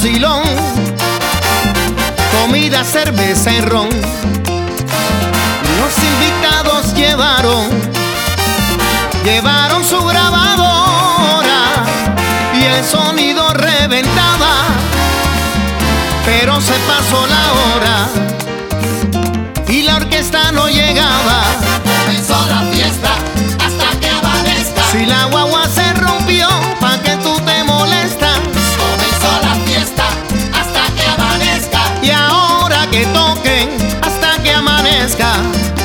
vacilón, comida, cerveza y ron. Los invitados llevaron su grabadora y el sonido reventaba, pero se pasó la hora y la orquesta no llegaba. Comenzó la fiesta hasta que amanezca. Si la guagua se rompió, ¿pa' qué tú te molestas? Comenzó la fiesta hasta que amanezca. Y ahora que toquen hasta que amanezca.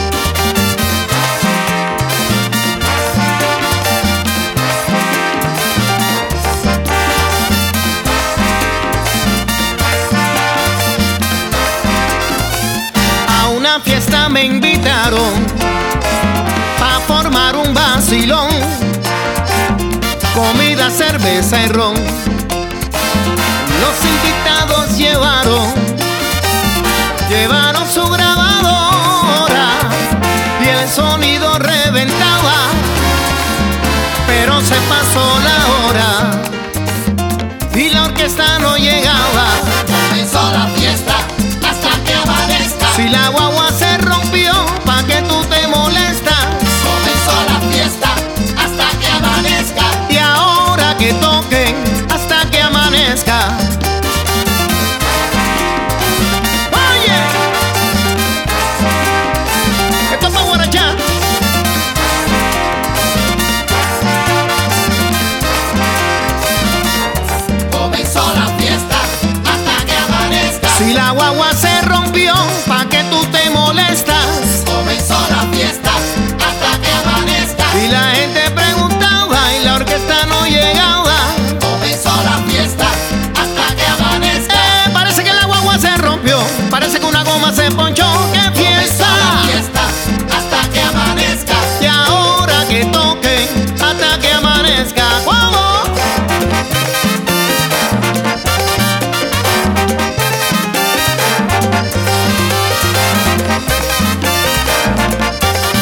A una fiesta me invitaron pa' formar un vacilón, comida, cerveza y ron. Los invitados llevaron su grabadora y el sonido reventaba, pero se pasó la hora y la orquesta no llegaba. Comenzó la fiesta hasta que amanezca. Si la guagua se rompió, ¿pa' qué tú te molestas? Comenzó la fiesta hasta que amanezca. Y ahora que toquen hasta que amanezca. Oye, esto es pa' guarachar. Comenzó la fiesta hasta que amanezca. Si la guagua se rompió, ¿pa' qué tú te molestas? Comenzó la fiesta hasta que amanezca. Y la gente preguntaba y la orquesta no llegaba. Comenzó la fiesta hasta que amanezca. Parece que la guagua se rompió, parece que una goma se ponchó. ¡Qué Comenzó fiesta! la fiesta hasta que amanezca. Y ahora que toquen hasta que amanezca. ¿Cómo?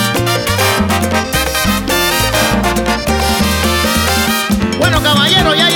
Bueno, caballero, ya